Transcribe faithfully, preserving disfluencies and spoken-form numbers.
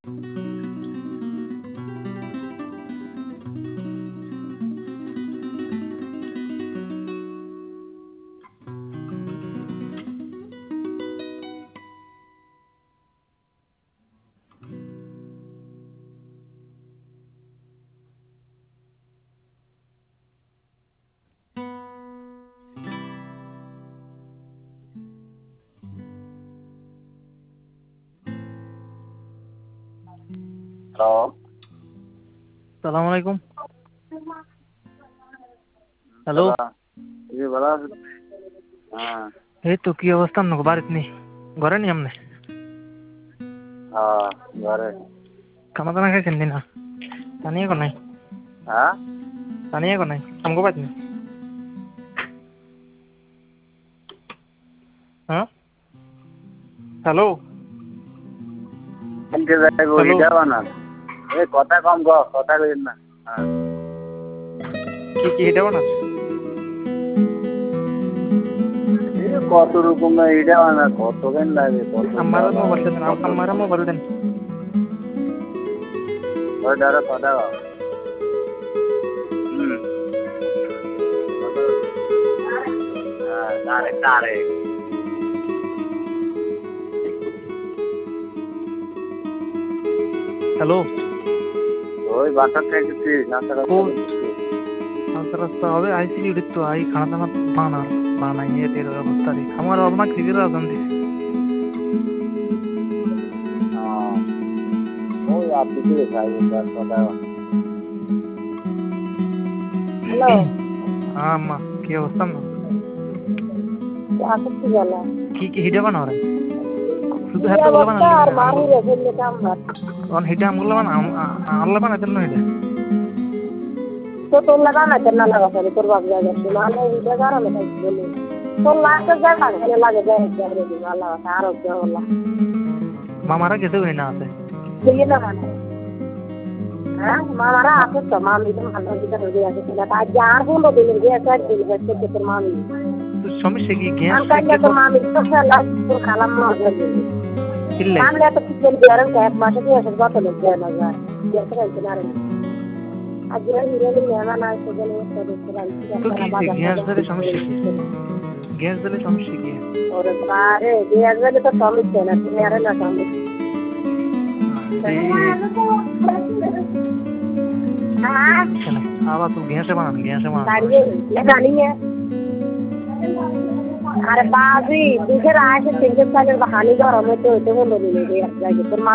Hello, সালাম আলাইকুম। Hello, জি ভালো আছেন? হ্যাঁ এই তো কি অবস্থা আপনার বাড়িতে নেই, ঘরে নি আপনি? হ্যাঁ ঘরে। খানা দানা খাইছেন দিনা? পানিয়ে কো নাই, হ্যাঁ পানিয়ে কো নাই আমগো বাড়িতে নেই। হ্যাঁ হ্যালো কিনতে যাইবো হ্যালো, ইটা বানান। এই কথা কম গো, কথা কইন না। হ্যাঁ কি কি হিডা বানাস? এই কত রকমের ইটা বানা, কত কেন লাগে, কত আমার মোবাইল দেন, আমার মোবাইল দেন। ওই ধরো কথা কও। হুম হ্যাঁ তারে তারে হ্যালো, ওই বাসার থেকে কি নাস্তা ও করতে রাস্তা রাস্তা হবে আইসি তো আই খানা দানা বানা বানাইয়ে তের অবস্থা রে আমার অবনা ক্রিকেট আজান দিছে। হ্যাঁ ওই আপনি কি খাইবে তার কথা। হ্যালো, হ্যাঁ আম্মা কি অবস্থা না? আসছি গেলা কি কি হিডা বানা রে? শুধু কি হাতে গুলো অবস্থা বানালি আর না মাহি আমগুলো রে ফেললে কামড়া অন হিডা আমগুলো বানা আল্লাহ বানাইতেন না হিডা। তো তোর লাগা না কেন লাগা সরি তোর বাপ যা যাচ্ছে মানে ভিডিও করা না তাই বলি তোর লাগতে যা লাগে লাগে যায় যাবে রে আল্লাহ আর ওকে বলা মামারা গেছে ওই না আছে দিয়ে না মানে হ্যাঁ মামারা আছে তো মামি তো ভালো দিতে হয়ে গেছে না তাই যার বন্ধ দিলে যে একটা দিল গেছে তোর মামি তো সমস্যা কি গ্যাস আমি কাইলে তো মামি তো খেলা তোর খালাম না গেছে কিল্লে আমি এত কিছু দিয়ারন এক মাসে দিয়ে এসে কত লোক দেয় না যায় দেখতে পাইছি না রে আজ হিরো মেহমান আসছে বলে তো কি গ্যাস ধরে সমস্যা কি? গ্যাস ধরে সমস্যা কি? ওরে বারে গ্যাস ধরে তো সমস্যা না তুমি আরে না সমস্যা আবার তো গ্যাসে বানান গ্যাসে বানান জানিয়ে আরে বাজি দুধের আসে তিনটে সালের হানি গরম হতে হতে বলে দিলে তোর